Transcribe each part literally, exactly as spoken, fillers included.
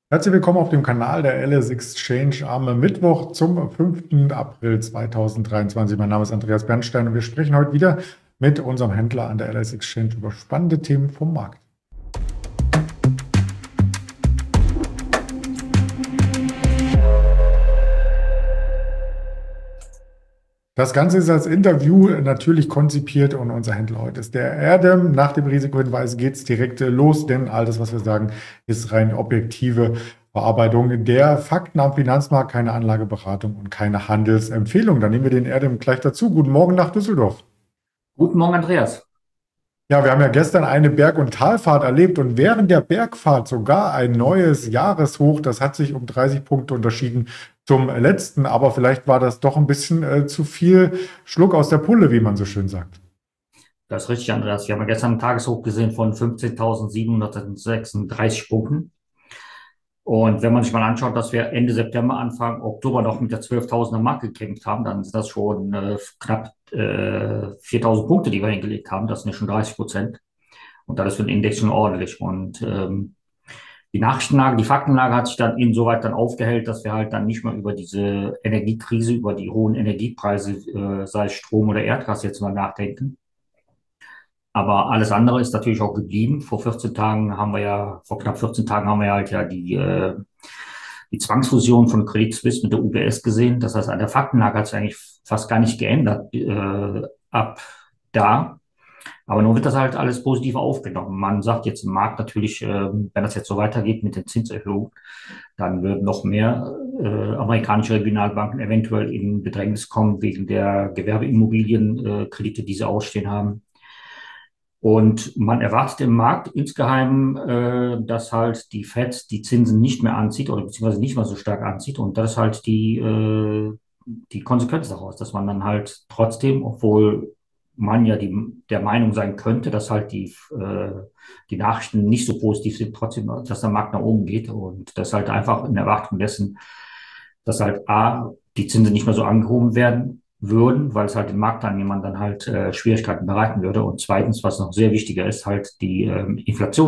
Herzlich willkommen auf dem Kanal der L S Exchange am Mittwoch zum fünften April zweitausenddreiundzwanzig. Mein Name ist Andreas Bernstein und wir sprechen heute wieder mit unserem Händler an der L S Exchange über spannende Themen vom Markt. Das Ganze ist als Interview natürlich konzipiert und unser Händler heute ist der Erdem. Nach dem Risikohinweis geht es direkt los, denn alles, was wir sagen, ist rein objektive Bearbeitung der Fakten am Finanzmarkt, keine Anlageberatung und keine Handelsempfehlung. Dann nehmen wir den Erdem gleich dazu. Guten Morgen nach Düsseldorf. Guten Morgen, Andreas. Ja, wir haben ja gestern eine Berg- und Talfahrt erlebt und während der Bergfahrt sogar ein neues Jahreshoch. Das hat sich um dreißig Punkte unterschieden zum letzten, aber vielleicht war das doch ein bisschen äh, zu viel Schluck aus der Pulle, wie man so schön sagt. Das ist richtig, Andreas. Wir haben ja gestern einen Tageshoch gesehen von fünfzehntausendsiebenhundertsechsunddreißig Punkten. Und wenn man sich mal anschaut, dass wir Ende September, Anfang Oktober noch mit der zwölftausender Marke gekämpft haben, dann sind das schon äh, knapp äh, viertausend Punkte, die wir hingelegt haben. Das sind ja schon dreißig Prozent. Und das ist für den Index schon ordentlich. Und ähm, die Nachrichtenlage, die Faktenlage hat sich dann insoweit dann aufgehellt, dass wir halt dann nicht mehr über diese Energiekrise, über die hohen Energiepreise, äh, sei es Strom oder Erdgas, jetzt mal nachdenken. Aber alles andere ist natürlich auch geblieben. Vor vierzehn Tagen haben wir ja, vor knapp vierzehn Tagen haben wir ja halt ja die, äh, die Zwangsfusion von Credit Suisse mit der U B S gesehen. Das heißt, an der Faktenlage hat sich eigentlich fast gar nicht geändert äh, ab da. Aber nun wird das halt alles positiv aufgenommen. Man sagt jetzt im Markt natürlich, äh, wenn das jetzt so weitergeht mit den Zinserhöhungen, dann würden noch mehr äh, amerikanische Regionalbanken eventuell in Bedrängnis kommen wegen der Gewerbeimmobilienkredite, äh, die sie ausstehen haben. Und man erwartet im Markt insgeheim, äh, dass halt die Fed die Zinsen nicht mehr anzieht oder beziehungsweise nicht mehr so stark anzieht. Und das ist halt die, äh, die Konsequenz daraus, dass man dann halt trotzdem, obwohl man ja die, der Meinung sein könnte, dass halt die, äh, die Nachrichten nicht so positiv sind, trotzdem, dass der Markt nach oben geht. Und das ist halt einfach in Erwartung dessen, dass halt A, die Zinsen nicht mehr so angehoben werden würden, weil es halt den Marktteilnehmern dann halt äh, Schwierigkeiten bereiten würde. Und zweitens, was noch sehr wichtiger ist, halt die ähm,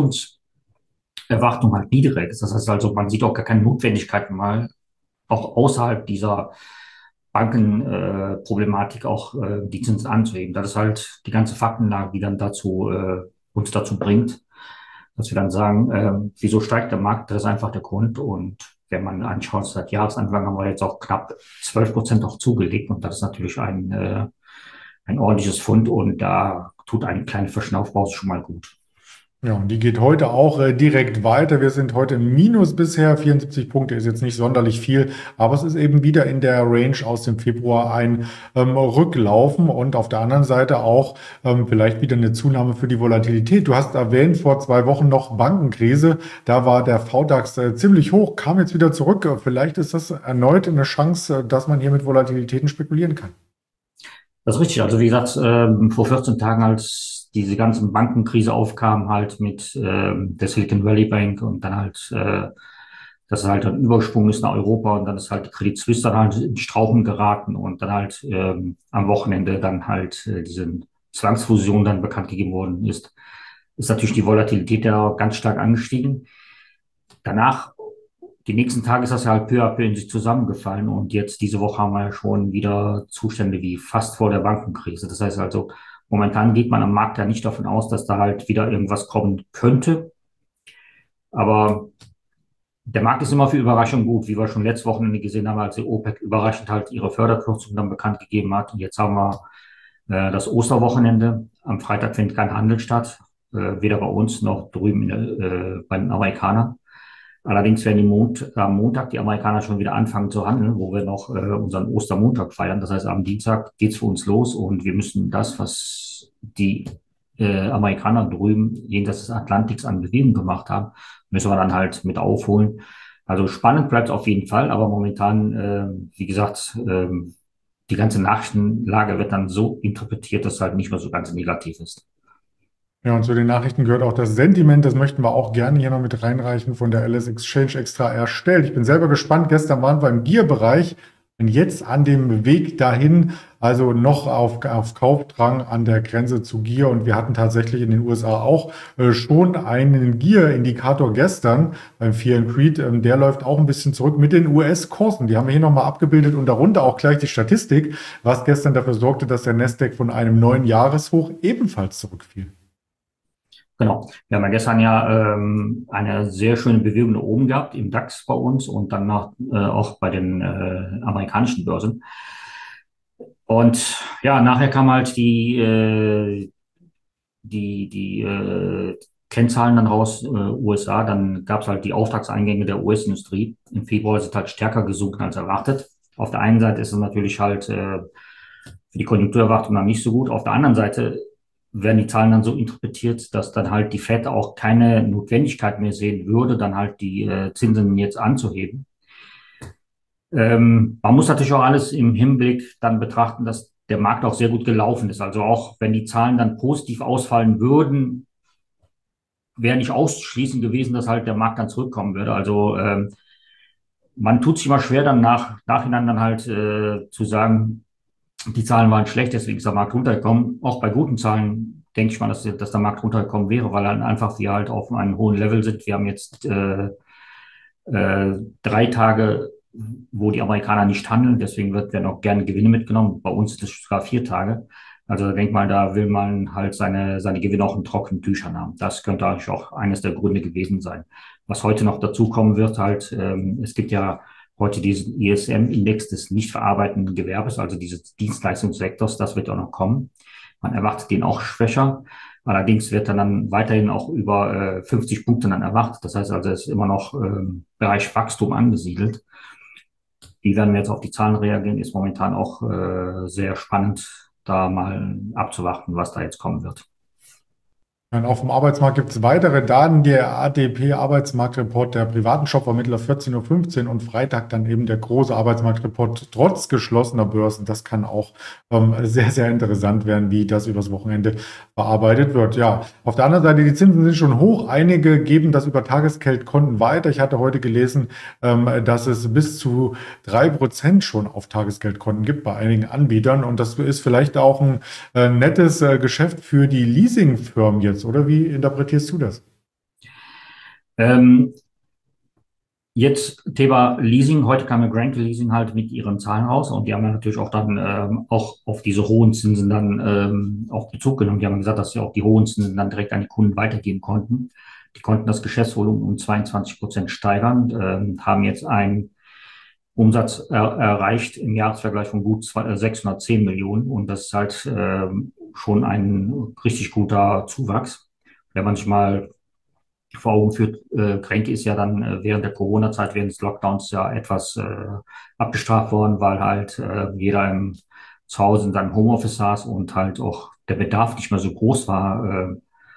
Inflationserwartung halt niedrig ist. Das heißt also, man sieht auch gar keine Notwendigkeit mal, auch außerhalb dieser Bankenproblematik äh, Problematik auch äh, die Zinsen anzuheben. Das ist halt die ganze Faktenlage, die dann dazu äh, uns dazu bringt, dass wir dann sagen, äh, wieso steigt der Markt? Das ist einfach der Grund. Und wenn man anschaut, seit Jahresanfang haben wir jetzt auch knapp zwölf Prozent auch zugelegt. Und das ist natürlich ein, äh, ein ordentliches Fund. Und da tut eine kleine Verschnaufpause schon mal gut. Ja, und die geht heute auch äh, direkt weiter. Wir sind heute im Minus bisher. vierundsiebzig Punkte ist jetzt nicht sonderlich viel, aber es ist eben wieder in der Range aus dem Februar ein ähm, Rücklaufen und auf der anderen Seite auch ähm, vielleicht wieder eine Zunahme für die Volatilität. Du hast erwähnt, vor zwei Wochen noch Bankenkrise. Da war der V DAX äh, ziemlich hoch, kam jetzt wieder zurück. Vielleicht ist das erneut eine Chance, äh, dass man hier mit Volatilitäten spekulieren kann. Das ist richtig. Also wie gesagt, ähm, vor vierzehn Tagen, als diese ganzen Bankenkrise aufkam, halt mit ähm, der Silicon Valley Bank und dann halt, äh, dass es halt ein Übersprung ist nach Europa und dann ist halt die Credit Suisse dann halt in Strauchen geraten und dann halt ähm, am Wochenende dann halt äh, diese Zwangsfusion dann bekannt gegeben worden ist, ist natürlich die Volatilität ja ganz stark angestiegen. Danach die nächsten Tage ist das ja halt peu à peu in sich zusammengefallen und jetzt diese Woche haben wir ja schon wieder Zustände wie fast vor der Bankenkrise. Das heißt also, momentan geht man am Markt ja nicht davon aus, dass da halt wieder irgendwas kommen könnte. Aber der Markt ist immer für Überraschungen gut, wie wir schon letztes Wochenende gesehen haben, als die OPEC überraschend halt ihre Förderkürzung dann bekannt gegeben hat. Und jetzt haben wir äh, das Osterwochenende. Am Freitag findet kein Handel statt, äh, weder bei uns noch drüben in, äh, bei den Amerikanern. Allerdings werden die Mond, am Montag die Amerikaner schon wieder anfangen zu handeln, wo wir noch äh, unseren Ostermontag feiern. Das heißt, am Dienstag geht's für uns los und wir müssen das, was die äh, Amerikaner drüben jenseits des Atlantiks an Bewegung gemacht haben, müssen wir dann halt mit aufholen. Also spannend bleibt es auf jeden Fall, aber momentan, äh, wie gesagt, äh, die ganze Nachrichtenlage wird dann so interpretiert, dass es halt nicht mehr so ganz negativ ist. Ja, und zu den Nachrichten gehört auch das Sentiment. Das möchten wir auch gerne hier noch mit reinreichen, von der L S Exchange extra erstellt. Ich bin selber gespannt. Gestern waren wir im Gier-Bereich und jetzt an dem Weg dahin also noch auf, auf Kaufdrang an der Grenze zu Gier. Und wir hatten tatsächlich in den U S A auch äh, schon einen Gier-Indikator gestern beim Fear and Greed. Ähm, der läuft auch ein bisschen zurück mit den U S-Kursen. Die haben wir hier nochmal abgebildet und darunter auch gleich die Statistik, was gestern dafür sorgte, dass der Nasdaq von einem neuen Jahreshoch ebenfalls zurückfiel. Genau. Wir haben ja gestern ja ähm, eine sehr schöne Bewegung nach oben gehabt im DAX bei uns und dann nach, äh, auch bei den äh, amerikanischen Börsen. Und ja, nachher kam halt die, äh, die, die äh, Kennzahlen dann raus, äh, U S A, dann gab es halt die Auftragseingänge der U S-Industrie. Im Februar sind halt stärker gesunken als erwartet. Auf der einen Seite ist es natürlich halt äh, für die Konjunkturerwartung dann nicht so gut. Auf der anderen Seite werden die Zahlen dann so interpretiert, dass dann halt die Fed auch keine Notwendigkeit mehr sehen würde, dann halt die äh, Zinsen jetzt anzuheben. Ähm, man muss natürlich auch alles im Hinblick dann betrachten, dass der Markt auch sehr gut gelaufen ist. Also auch wenn die Zahlen dann positiv ausfallen würden, wäre nicht auszuschließen gewesen, dass halt der Markt dann zurückkommen würde. Also ähm, man tut sich immer schwer dann nach nachhinein dann halt äh, zu sagen, die Zahlen waren schlecht, deswegen ist der Markt runtergekommen. Auch bei guten Zahlen denke ich mal, dass, dass der Markt runtergekommen wäre, weil dann einfach wir halt auf einem hohen Level sind. Wir haben jetzt äh, äh, drei Tage, wo die Amerikaner nicht handeln, deswegen wird, werden auch gerne Gewinne mitgenommen. Bei uns ist es sogar vier Tage. Also denk mal, da will man halt seine, seine Gewinne auch in trockenen Tüchern haben. Das könnte eigentlich auch eines der Gründe gewesen sein. Was heute noch dazu kommen wird, halt, ähm, es gibt ja heute diesen I S M-Index des nicht verarbeitenden Gewerbes, also dieses Dienstleistungssektors, das wird auch noch kommen. Man erwartet den auch schwächer. Allerdings wird dann, dann weiterhin auch über äh, fünfzig Punkte dann erwartet. Das heißt also, es ist immer noch ähm, Bereich Wachstum angesiedelt. Wie werden wir jetzt auf die Zahlen reagieren, ist momentan auch äh, sehr spannend, da mal abzuwarten, was da jetzt kommen wird. Und auf dem Arbeitsmarkt gibt es weitere Daten. Der A D P-Arbeitsmarktreport der privaten Shopvermittler vierzehn Uhr fünfzehn und Freitag dann eben der große Arbeitsmarktreport trotz geschlossener Börsen. Das kann auch ähm, sehr, sehr interessant werden, wie das übers Wochenende bearbeitet wird. Ja, auf der anderen Seite, die Zinsen sind schon hoch. Einige geben das über Tagesgeldkonten weiter. Ich hatte heute gelesen, ähm, dass es bis zu drei Prozent schon auf Tagesgeldkonten gibt bei einigen Anbietern. Und das ist vielleicht auch ein äh, nettes äh, Geschäft für die Leasingfirmen jetzt. Oder wie interpretierst du das? Ähm, Jetzt Thema Leasing. Heute kam ja Grenke Leasing halt mit ihren Zahlen raus und die haben ja natürlich auch dann ähm, auch auf diese hohen Zinsen dann ähm, auch Bezug genommen. Die haben gesagt, dass sie auch die hohen Zinsen dann direkt an die Kunden weitergeben konnten. Die konnten das Geschäftsvolumen um zweiundzwanzig Prozent steigern, ähm, haben jetzt einen Umsatz er erreicht im Jahresvergleich von gut sechshundertzehn Millionen und das ist halt ähm, schon ein richtig guter Zuwachs. Wenn man sich mal vor Augen führt, äh, Grenke ist ja dann äh, während der Corona-Zeit, während des Lockdowns ja etwas äh, abgestraft worden, weil halt äh, jeder im zu Hause in seinem Homeoffice saß und halt auch der Bedarf nicht mehr so groß war, äh,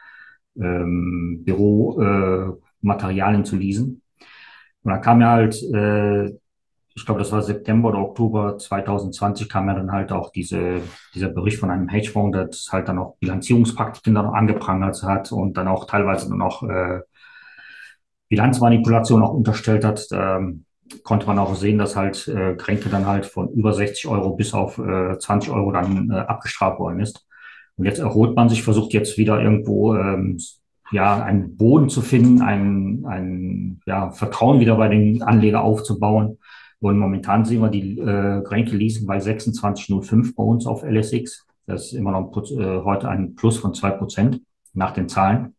ähm, Büromaterialien äh, Materialien zu leasen. Und da kam ja halt, äh, ich glaube, das war September oder Oktober zwanzig zwanzig, kam ja dann halt auch diese, dieser Bericht von einem Hedgefonds, das halt dann auch Bilanzierungspraktiken dann noch angeprangert hat und dann auch teilweise dann auch äh, Bilanzmanipulation auch unterstellt hat. Ähm, konnte man auch sehen, dass halt äh, Grenke dann halt von über sechzig Euro bis auf äh, zwanzig Euro dann äh, abgestraft worden ist. Und jetzt erholt man sich, versucht jetzt wieder irgendwo ähm, ja einen Boden zu finden, ein, ein ja, Vertrauen wieder bei den Anlegern aufzubauen. Und momentan sehen wir die äh, Grenke Leasing bei sechsundzwanzig Komma null fünf bei uns auf L S X. Das ist immer noch äh, heute ein Plus von zwei Prozent nach den Zahlen.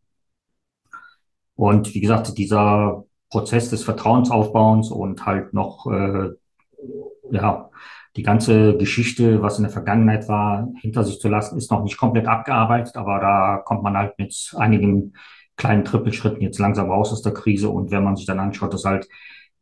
Und wie gesagt, dieser Prozess des Vertrauensaufbauens und halt noch, äh, ja, die ganze Geschichte, was in der Vergangenheit war, hinter sich zu lassen, ist noch nicht komplett abgearbeitet, aber da kommt man halt mit einigen kleinen Trippelschritten jetzt langsam raus aus der Krise. Und wenn man sich dann anschaut, dass halt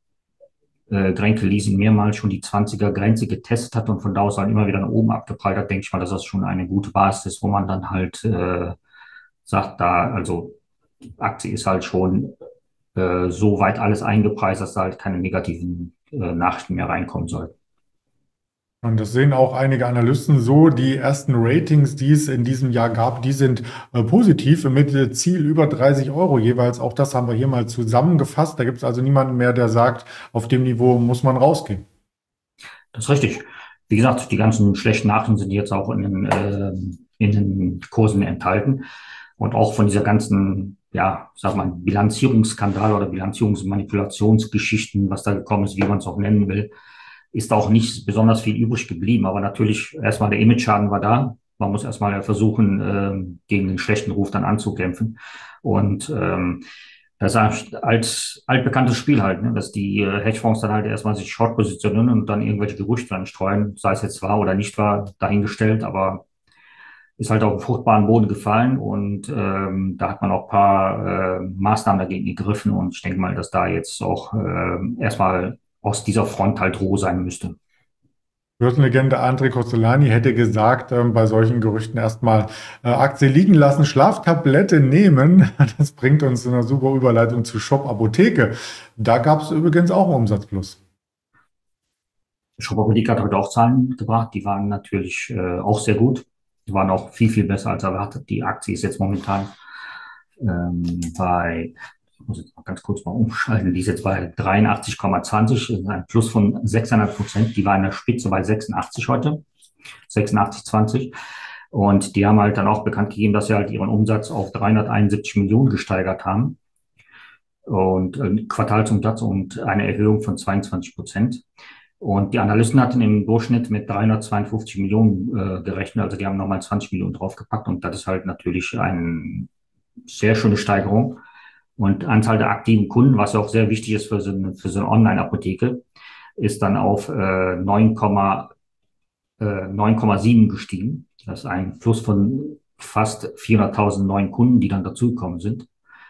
äh, Grenke Leasing mehrmals schon die zwanziger-Grenze getestet hat und von da aus halt immer wieder nach oben abgeprallt hat, denke ich mal, dass das schon eine gute Basis ist, wo man dann halt äh, sagt, da, also die Aktie ist halt schon äh, so weit alles eingepreist, dass da halt keine negativen äh, Nachrichten mehr reinkommen soll. Und das sehen auch einige Analysten so. Die ersten Ratings, die es in diesem Jahr gab, die sind äh, positiv mit äh, Ziel über dreißig Euro jeweils. Auch das haben wir hier mal zusammengefasst. Da gibt es also niemanden mehr, der sagt, auf dem Niveau muss man rausgehen. Das ist richtig. wie gesagt, die ganzen schlechten Nachrichten sind jetzt auch in den, äh, in den Kursen enthalten. Und auch von dieser ganzen, ja, sag mal, Bilanzierungsskandal oder Bilanzierungsmanipulationsgeschichten, was da gekommen ist, wie man es auch nennen will, ist auch nicht besonders viel übrig geblieben. Aber natürlich, erstmal der Image-Schaden war da. Man muss erstmal versuchen, ähm, gegen den schlechten Ruf dann anzukämpfen. Und ähm, das ist ein alt, altbekanntes Spiel halt, ne? Dass die äh, Hedgefonds dann halt erstmal sich short positionieren und dann irgendwelche Gerüchte dann streuen, sei es jetzt wahr oder nicht wahr, dahingestellt, aber ist halt auf den fruchtbaren Boden gefallen und ähm, da hat man auch ein paar äh, Maßnahmen dagegen gegriffen und ich denke mal, dass da jetzt auch äh, erstmal aus dieser Front halt Ruhe sein müsste. Börsenlegende André Kostolany hätte gesagt, ähm, bei solchen Gerüchten erstmal äh, Aktie liegen lassen, Schlaftablette nehmen. Das bringt uns in einer super Überleitung zu Shop Apotheke. Da gab es übrigens auch einen Umsatzplus. Shop Apotheke hat heute auch Zahlen gebracht, die waren natürlich äh, auch sehr gut. Die waren auch viel, viel besser als erwartet. Die Aktie ist jetzt momentan ähm, bei, ich muss jetzt mal ganz kurz mal umschalten, die ist jetzt bei dreiundachtzig Komma zwanzig, das ist ein Plus von sechseinhalb Prozent. Die war in der Spitze bei sechsundachtzig heute, sechsundachtzig Komma zwanzig. Und die haben halt dann auch bekannt gegeben, dass sie halt ihren Umsatz auf dreihunderteinundsiebzig Millionen gesteigert haben und äh, Quartalsumsatz und eine Erhöhung von zweiundzwanzig Prozent. Und die Analysten hatten im Durchschnitt mit dreihundertzweiundfünfzig Millionen äh, gerechnet, also die haben nochmal zwanzig Millionen draufgepackt und das ist halt natürlich eine sehr schöne Steigerung. Und Anzahl der aktiven Kunden, was ja auch sehr wichtig ist für so eine, für so eine Online-Apotheke, ist dann auf äh, neun Komma sieben gestiegen. Das ist ein Plus von fast vierhunderttausend neuen Kunden, die dann dazugekommen sind.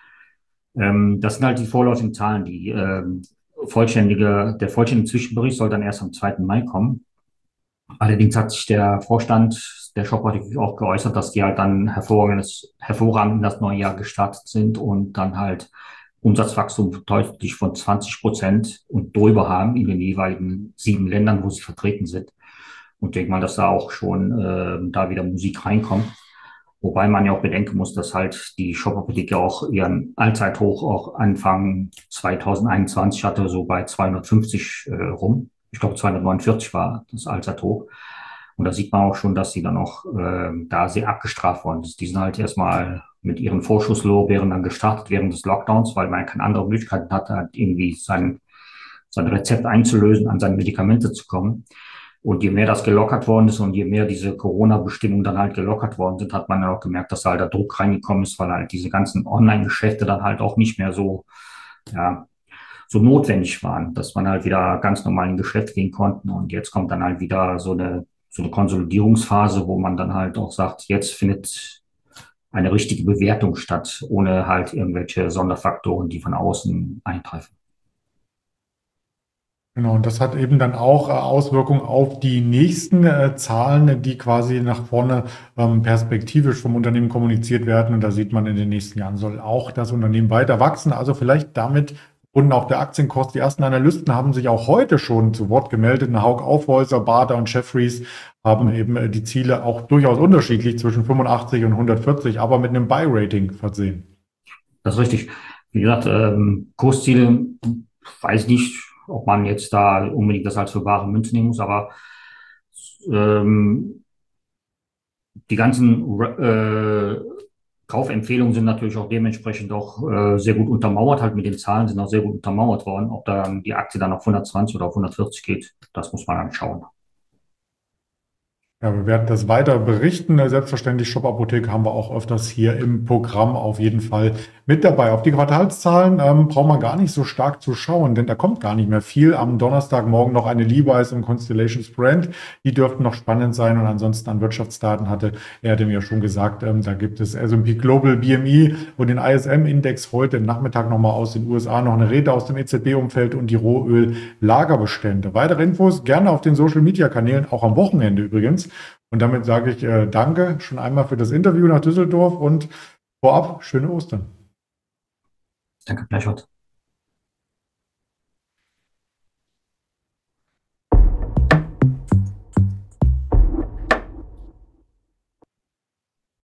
Ähm, das sind halt die vorläufigen Zahlen. Die ähm, vollständige, der vollständige Zwischenbericht soll dann erst am zweiten Mai kommen. Allerdings hat sich der Vorstand der Shop auch geäußert, dass die halt dann hervorragendes, hervorragend in das neue Jahr gestartet sind und dann halt Umsatzwachstum deutlich von zwanzig Prozent und drüber haben in den jeweiligen sieben Ländern, wo sie vertreten sind. Und ich denke mal, dass da auch schon äh, da wieder Musik reinkommt. Wobei man ja auch bedenken muss, dass halt die Shop-Apotheke auch ihren Allzeithoch auch Anfang zweitausendeinundzwanzig hatte, so bei zweihundertfünfzig äh, rum. Ich glaube, zweihundertneunundvierzig war das Allzeithoch. Und da sieht man auch schon, dass sie dann auch äh, da sehr abgestraft worden ist. Die sind halt erstmal mit ihren Vorschusslorbeeren dann gestartet während des Lockdowns, weil man keine andere Möglichkeit hatte, halt irgendwie sein, sein Rezept einzulösen, an seine Medikamente zu kommen. Und je mehr das gelockert worden ist und je mehr diese Corona-Bestimmungen dann halt gelockert worden sind, hat man dann auch gemerkt, dass da halt der Druck reingekommen ist, weil halt diese ganzen Online-Geschäfte dann halt auch nicht mehr so, ja, so notwendig waren, dass man halt wieder ganz normal in Geschäft gehen konnten. Und jetzt kommt dann halt wieder so eine, so eine Konsolidierungsphase, wo man dann halt auch sagt, jetzt findet eine richtige Bewertung statt, ohne halt irgendwelche Sonderfaktoren, die von außen eintreffen. Genau, und das hat eben dann auch äh, Auswirkungen auf die nächsten äh, Zahlen, die quasi nach vorne ähm, perspektivisch vom Unternehmen kommuniziert werden. Und da sieht man, in den nächsten Jahren soll auch das Unternehmen weiter wachsen. Also vielleicht damit und auch der Aktienkurs. Die ersten Analysten haben sich auch heute schon zu Wort gemeldet. Hauck Aufhäuser, Baader und Jefferies haben eben äh, die Ziele auch durchaus unterschiedlich zwischen fünfundachtzig und hundertvierzig, aber mit einem Buy-Rating versehen. Das ist richtig. Wie gesagt, ähm, Kursziele, weiß nicht, ob man jetzt da unbedingt das als für bare Münze nehmen muss, aber ähm, die ganzen äh, Kaufempfehlungen sind natürlich auch dementsprechend auch äh, sehr gut untermauert, halt mit den Zahlen sind auch sehr gut untermauert worden. Ob dann die Aktie dann auf hundertzwanzig oder auf hundertvierzig geht, das muss man dann schauen. Ja, wir werden das weiter berichten. Selbstverständlich, Shop Apotheke haben wir auch öfters hier im Programm auf jeden Fall mit dabei. Auf die Quartalszahlen ähm, braucht man gar nicht so stark zu schauen, denn da kommt gar nicht mehr viel. Am Donnerstagmorgen noch eine Levi's im Constellations Brand. Die dürften noch spannend sein. Und ansonsten an Wirtschaftsdaten hatte er dem ja schon gesagt, ähm, da gibt es S und P Global, B M I und den I S M-Index heute Nachmittag nochmal aus den U S A, noch eine Rede aus dem E Z B-Umfeld und die Rohöl-Lagerbestände. Weitere Infos gerne auf den Social-Media-Kanälen, auch am Wochenende übrigens. Und damit sage ich äh, danke schon einmal für das Interview nach Düsseldorf und vorab schöne Ostern. Danke, gleichfalls.